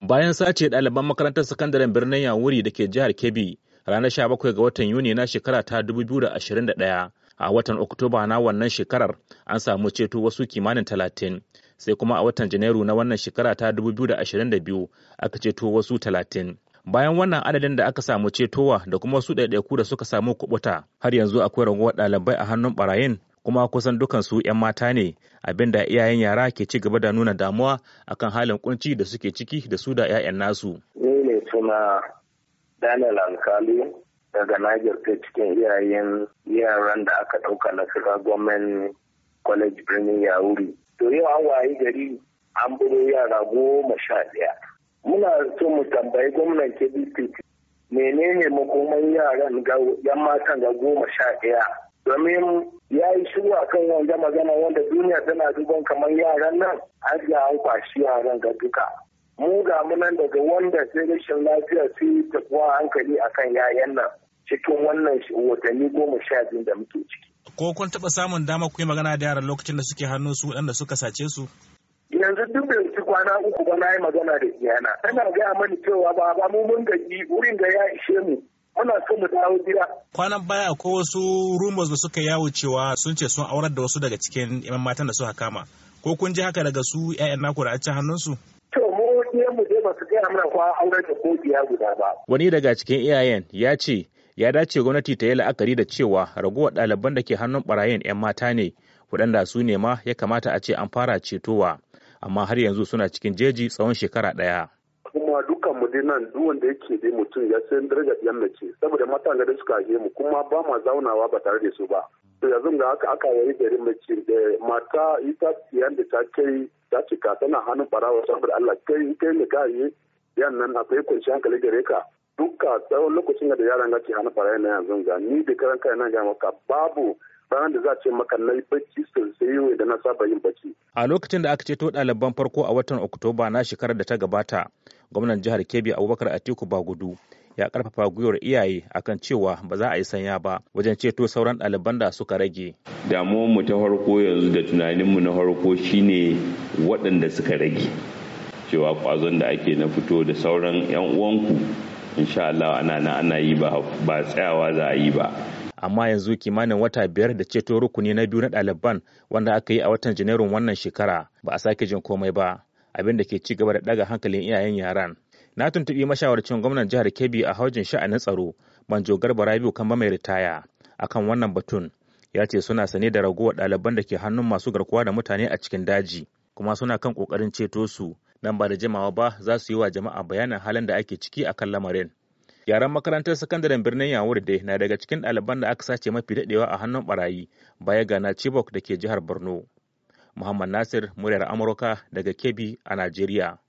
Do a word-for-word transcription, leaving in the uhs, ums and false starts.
Bayan sace ɗaliban makarantar sakandaren birnin Yawuri da ke jihar Kebbi ranar sha bakwai ga watan Yuni na shekara ta dubu biyu da ashirin da ɗaya, a watan Oktoba na wannan shekarar an samu ceto wasu kimanin talatin, sai kuma a watan Janairu na wannan shekara ta dubu biyu da ashirin da biyu aka ceto wasu talatin. Bayan wannan adadin da aka samu cetowa da kuma wasu ɗaiɗaiku da suka samu kubuta, har yanzu akwai ragowar ɗalibai a hannun ɓarayin, kuma kusan dukansu 'yan mata ne, abinda iyayen yara ke ci gaba da nuna damuwa akan halin kunci da suke ciki da su da 'ya'yan nasu. Ni ne suna Daniel Alkali daga Niger ta cikin iyayen yaran da aka ɗauka na Federal Government College birnin Yawuri. To yau an wayi gari an buro yara goma sha ɗaya. Muna so mu tambayi gwamnan Kebbi State menene makoman yaran ga 'yan matan ga goma sha ɗaya. Domin ya yi shiru a kan wanda magana wanda duniya tana duban kamar yaran nan an ga an kwashi yaran ga duka. Mu ga munan daga wanda sai rashin lafiya sai tafiya hankali akan yayan nan cikin wannan watanni goma sha biyu da muke ciki. Ko kun taɓa samun dama ku yi magana da yaran lokacin da suke hannu su waɗanda suka sace su? Yanzu duk da ci kwana uku ba na yi magana da iyana. Tana gaya mani cewa ba ba mu mun gaji wurin da ya ishe mu. Muna so mu dawo gida. Kwanan baya ko wasu rumors da suka yawo cewa sun ce sun aurar da wasu daga cikin 'yan matan da suka kama. Ko kun ji haka daga su 'ya'yan naku da a cikin hannunsu? To mu ɗiyan mu dai ba su gaya mana kwa aurar da ko biya guda ba. Wani daga cikin iyayen ya ce ya dace gwamnati ta yi la'akari da cewa ragowar ɗaliban da ke hannun ɓarayin 'yan mata ne, waɗanda su ne ma ya kamata a ce an fara cetowa, amma har yanzu suna cikin jeji tsawon shekara ɗaya. Kuma dukkan mu dai nan duk wanda yake dai mutum ya san darajar yan mace saboda mata da suka haife mu kuma ba ma zaunawa ba tare da su ba. To yanzu ga haka aka wari garin mace da mata ita yan da ta kai ta cika tana hannun barawa saboda Allah kai kai ne ka yi yan nan akwai kunshi hankali gare ka. Dukka tsawon lokacin da yaran ke hannun barawa na yanzu ga ni da karan kai na ga maka babu ranar da za a ce maka na yi bacci sosai da na saba yin bacci. A lokacin da aka ceto ɗaliban farko a watan Oktoba na shekarar da ta gabata, gwamnan jihar Kebbi Abubakar Atiku Bagudu ya karfafa gwiwar iyaye akan cewa ba za a yi sanya ba wajen ceto sauran ɗaliban da suka rage. Damuwar mu ta farko yanzu da tunanin mu na farko shine waɗanda suka rage. Cewa kwazon da ake na fito da sauran 'yan uwanku insha Allah ana na ana yi ba ba tsayawa za a yi ba. Amma yanzu kimanin wata biyar da ceto rukuni na biyu na ɗaliban wanda aka yi a watan Janairun wannan shekara ba a sake jin komai ba, abin da ke ci gaba da ɗaga hankalin iyayen yaran. Na tuntuɓi mashawarcin gwamnan jihar Kebbi a haujin sha'anin tsaro, Manjo Garba Rabiu Kamba mai ritaya, akan wannan batun. Ya ce suna sane da ragowar ɗaliban da ke hannun masu garkuwa da mutane a cikin daji, kuma suna kan ƙoƙarin ceto su, nan ba da jimawa ba za su yi wa jama'a bayanin halin da ake ciki akan lamarin. Yaran makarantar sakandaren birnin Yawuri dai na daga cikin ɗaliban da aka sace mafi daɗewa a hannun barayi baya ga na Chibok da ke jihar Borno. Muhammad Nasir, muryar Amurka daga Kebbi a Najeriya.